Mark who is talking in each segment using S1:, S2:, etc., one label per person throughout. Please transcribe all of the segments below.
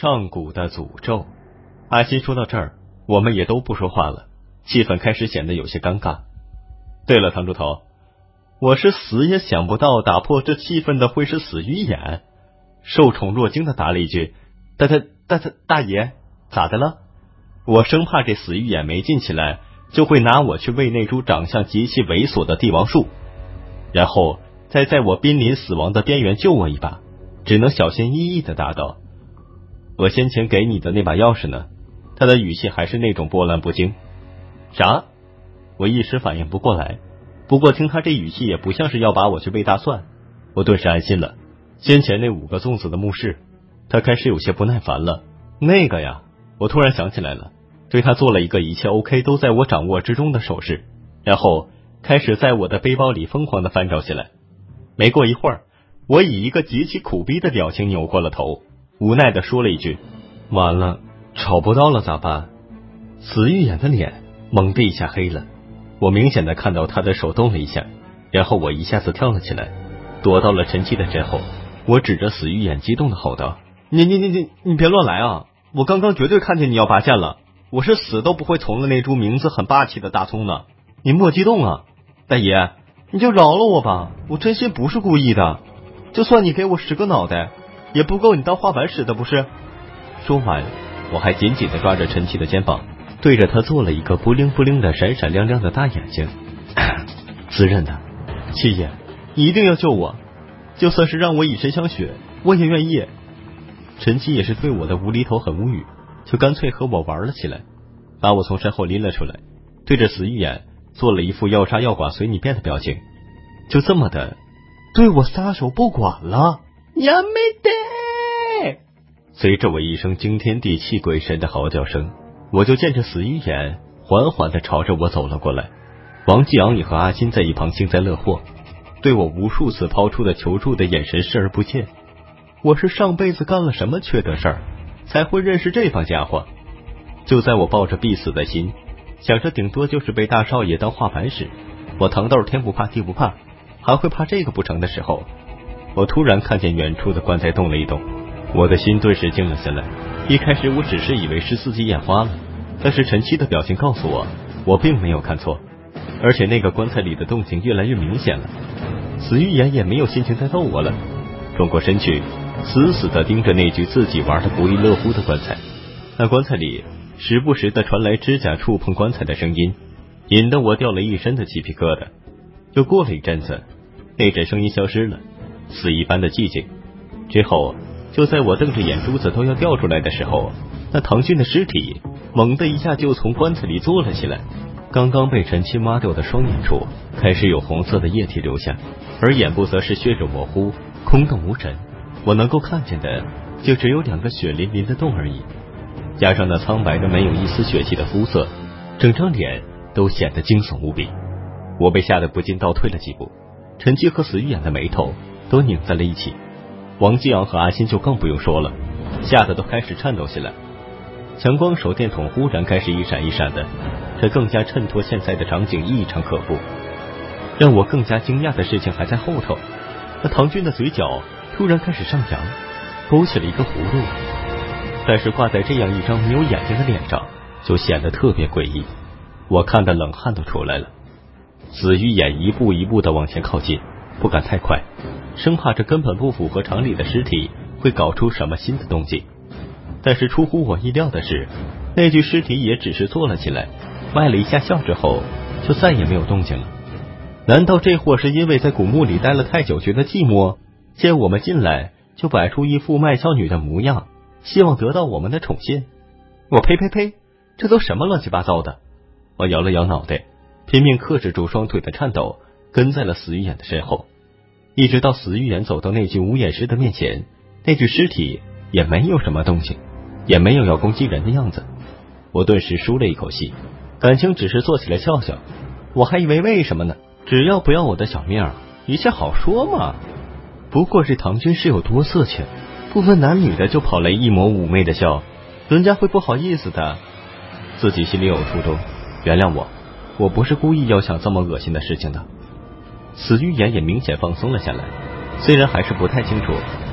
S1: 上古的诅咒。阿新说到这儿，我们也都不说话了，气氛开始显得有些尴尬。对了，唐猪头，我是死也想不到打破这气氛的会是死鱼眼。受宠若惊的答了一句：大爷，咋的了？我生怕这死鱼眼没劲起来，就会拿我去喂那株长相极其猥琐的帝王树，然后再在我濒临死亡的边缘救我一把，只能小心翼翼的答道：我先前给你的那把钥匙呢？他的语气还是那种波澜不惊。啥？我一时反应不过来，不过听他这语气也不像是要把我去喂大蒜，我顿时安心了。先前那5个粽子的墓室，他开始有些不耐烦了。那个呀，我突然想起来了，对他做了一个一切 OK 都在我掌握之中的手势，然后开始在我的背包里疯狂的翻找起来。没过一会儿，我以一个极其苦逼的表情扭过了头，无奈的说了一句：完了，找不到了咋办？死鱼眼的脸猛地一下黑了，我明显的看到他的手动了一下，然后我一下子跳了起来，躲到了陈七的身后。我指着死鱼眼激动的吼道：你别乱来啊！我刚刚绝对看见你要拔剑了，我是死都不会从了那株名字很霸气的大葱呢，你莫激动啊！大爷，你就饶了我吧，我真心不是故意的，就算你给我10个脑袋，也不够你当画板使的不是？说完，我还紧紧的抓着陈七的肩膀，对着他做了一个不灵不灵的闪闪亮亮的大眼睛。自认的，七爷，你一定要救我，就算是让我以身相许，我也愿意。陈七也是对我的无厘头很无语，就干脆和我玩了起来，把我从身后拎了出来，对着死鱼眼做了一副要杀要剐随你便的表情，就这么的对我撒手不管了。呀没得！随着我一声惊天地泣鬼神的嚎叫声，我就见着死鱼眼缓缓的朝着我走了过来。王继昂也和阿金在一旁幸灾乐祸，对我无数次抛出的求助的眼神视而不见。我是上辈子干了什么缺德事儿，才会认识这帮家伙？就在我抱着必死的心，想着顶多就是被大少爷当画板使，我糖豆天不怕地不怕，还会怕这个不成的时候，我突然看见远处的棺材动了一动，我的心顿时静了下来。一开始我只是以为是自己眼花了，但是陈七的表情告诉我，我并没有看错，而且那个棺材里的动静越来越明显了。死鱼眼也没有心情再逗我了，转过身去，死死地盯着那具自己玩得不亦乐乎的棺材。那棺材里时不时地传来指甲触碰棺材的声音，引得我掉了一身的鸡皮疙瘩。又过了一阵子，那阵声音消失了，死一般的寂静。之后就在我瞪着眼珠子都要掉出来的时候，那唐军的尸体猛地一下就从棺材里坐了起来，刚刚被陈七抹掉的双眼处开始有红色的液体流下，而眼部则是血肉模糊，空洞无神，我能够看见的就只有2个血淋淋的洞而已，加上那苍白的没有一丝血气的肤色，整张脸都显得惊悚无比。我被吓得不禁倒退了几步，陈七和死鱼眼的眉头都拧在了一起，王继昂和阿新就更不用说了，吓得都开始颤抖起来。强光手电筒忽然开始一闪一闪的，这更加衬托现在的场景异常可怖。让我更加惊讶的事情还在后头，那唐军的嘴角突然开始上扬，勾起了一个弧度，但是挂在这样一张没有眼睛的脸上就显得特别诡异，我看得冷汗都出来了。死鱼眼一步一步的往前靠近，不敢太快，生怕这根本不符合常理的尸体会搞出什么新的动静。但是出乎我意料的是，那具尸体也只是坐了起来，卖了一下笑之后就再也没有动静了。难道这货是因为在古墓里待了太久觉得寂寞，见我们进来就摆出一副卖笑女的模样，希望得到我们的宠信？我呸，这都什么乱七八糟的！我摇了摇脑袋，拼命克制住双腿的颤抖，跟在了死鱼眼的身后，一直到死鱼眼走到那具无眼尸的面前，那具尸体也没有什么动静，也没有要攻击人的样子。我顿时舒了一口气，感情只是坐起来笑笑，我还以为为什么呢？只要不要我的小命，一切好说嘛。不过这唐军是有多色情，不分男女的就跑来一抹妩媚的笑，人家会不好意思的。自己心里有初衷，原谅我不是故意要想这么恶心的事情的。死鱼眼也明显放松了下来，虽然还是不太清楚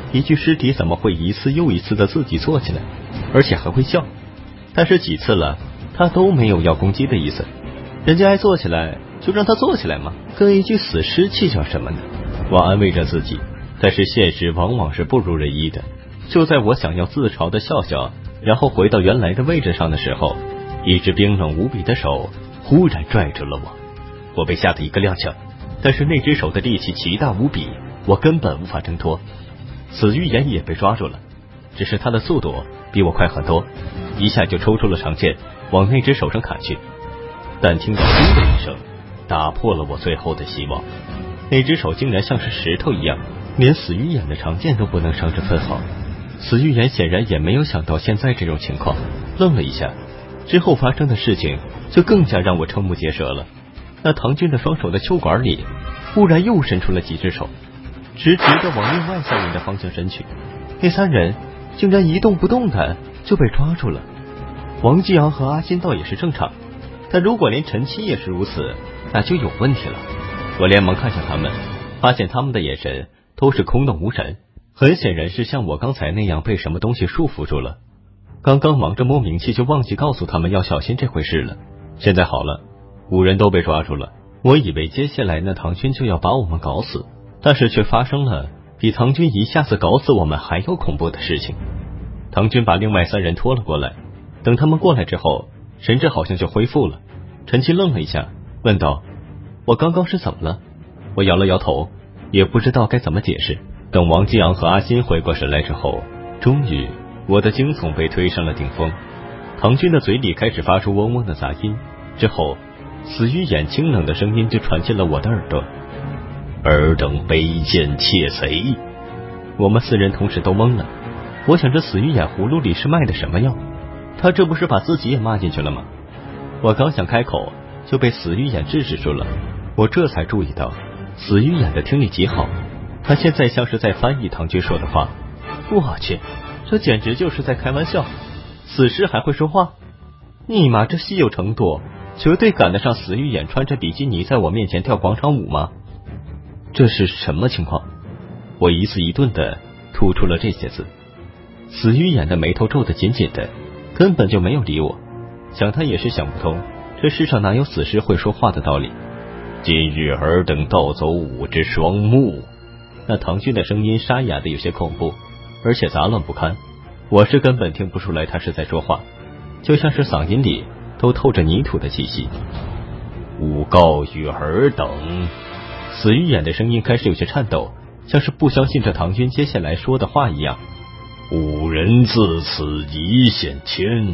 S1: 一具尸体怎么会一次又一次的自己坐起来，而且还会笑？但是几次了，他都没有要攻击的意思。人家爱坐起来就让他坐起来嘛，跟一具死尸计较什么呢？我安慰着自己，但是现实往往是不如人意的。就在我想要自嘲的笑笑，然后回到原来的位置上的时候，一只冰冷无比的手忽然拽住了我，我被吓得一个踉跄，但是那只手的力气奇大无比，我根本无法挣脱。死鱼眼也被抓住了，只是他的速度比我快很多，一下就抽出了长剑往那只手上砍去。但听到轰的一声，打破了我最后的希望。那只手竟然像是石头一样，连死鱼眼的长剑都不能伤着分毫。死鱼眼显然也没有想到现在这种情况，愣了一下，之后发生的事情就更加让我瞠目结舌了。那唐军的双手的袖管里忽然又伸出了几只手，直直的往另外三人的方向伸去。那三人竟然一动不动的就被抓住了。王继阳和阿新倒也是正常，但如果连陈七也是如此，那就有问题了。我连忙看向他们，发现他们的眼神都是空洞无神，很显然是像我刚才那样被什么东西束缚住了。刚刚忙着摸名气，就忘记告诉他们要小心这回事了。现在好了，5人都被抓住了。我以为接下来那唐军就要把我们搞死，但是却发生了比唐军一下子搞死我们还要恐怖的事情。唐军把另外3人拖了过来，等他们过来之后，神智好像就恢复了。陈七愣了一下，问道：我刚刚是怎么了？我摇了摇头，也不知道该怎么解释。等王继阳和阿新回过神来之后，终于我的惊悚被推上了顶峰。唐军的嘴里开始发出嗡嗡的杂音，之后死鱼眼清冷的声音就传进了我的耳朵：尔等卑贱窃贼！我们4人同时都懵了。我想这死鱼眼葫芦里是卖的什么药？他这不是把自己也骂进去了吗？我刚想开口，就被死鱼眼制止住了。我这才注意到死鱼眼的听力极好，他现在像是在翻译唐军说的话。我去，这简直就是在开玩笑，死尸还会说话？尼玛，这稀有程度绝对赶得上死鱼眼穿着比基尼在我面前跳广场舞吗？这是什么情况？我一字一顿的吐出了这些字。死鱼眼的眉头皱得紧紧的，根本就没有理我。想他也是想不通，这世上哪有死尸会说话的道理。今日尔等盗走5只双目。那唐军的声音沙哑的有些恐怖，而且杂乱不堪，我是根本听不出来他是在说话，就像是嗓音里都透着泥土的气息。吾告与尔等，死鱼眼的声音开始有些颤抖，像是不相信这唐军接下来说的话一样。5人自此一线牵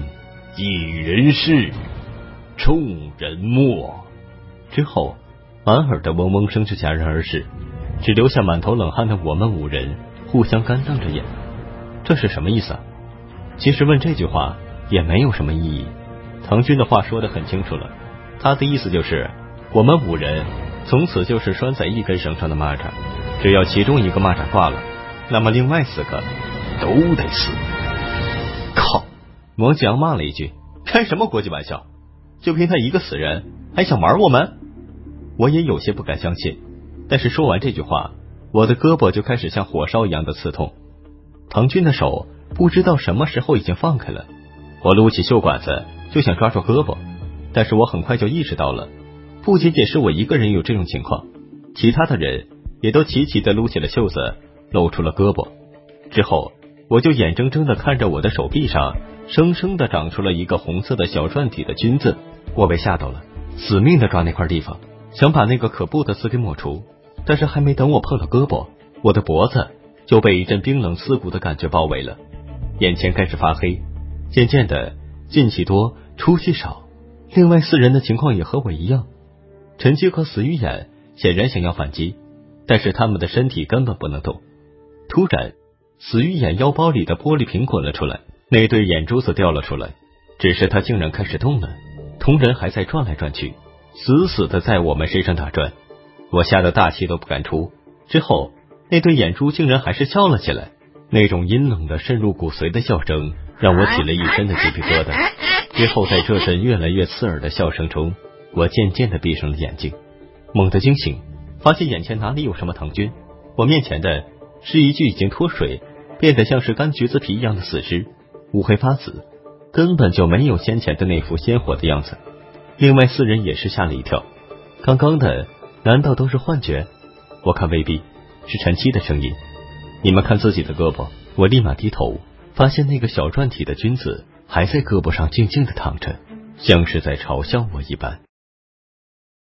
S1: ，1人是，众人没。之后满耳的嗡嗡声就戛然而止，只留下满头冷汗的我们5人互相干瞪着眼。这是什么意思啊？其实问这句话也没有什么意义，唐军的话说得很清楚了，他的意思就是我们5人从此就是拴在一根绳上的蚂蚱，只要其中一个蚂蚱挂了，那么另外4个都得死。靠！王继阳骂了一句：开什么国际玩笑？就凭他一个死人还想玩我们？我也有些不敢相信，但是说完这句话，我的胳膊就开始像火烧一样的刺痛。唐军的手不知道什么时候已经放开了，我撸起袖管子就想抓住胳膊，但是我很快就意识到了，不仅仅是我一个人有这种情况，其他的人也都齐齐的撸起了袖子，露出了胳膊。之后我就眼睁睁的看着我的手臂上生生的长出了一个红色的小篆体的军字。我被吓到了，死命的抓那块地方，想把那个可怖的字给抹除，但是还没等我碰了胳膊，我的脖子就被一阵冰冷刺骨的感觉包围了，眼前开始发黑，渐渐的进气多出气少。另外4人的情况也和我一样，陈七和死鱼眼显然想要反击，但是他们的身体根本不能动。突然死鱼眼腰包里的玻璃瓶滚了出来，那对眼珠子掉了出来，只是他竟然开始动了，同人还在转来转去，死死的在我们身上打转。我吓得大气都不敢出，之后那对眼珠竟然还是笑了起来，那种阴冷的渗入骨髓的笑声让我起了一身的鸡皮疙瘩。之后在这阵越来越刺耳的笑声中，我渐渐的闭上了眼睛，猛地惊醒，发现眼前哪里有什么唐军，我面前的是一具已经脱水，变得像是干橘子皮一样的死尸，乌黑发紫，根本就没有先前的那副鲜活的样子。另外4人也是吓了一跳，刚刚的难道都是幻觉？我看未必，是陈七的声音。你们看自己的胳膊。我立马低头，发现那个小篆体的君子还在胳膊上静静地躺着，像是在嘲笑我一般。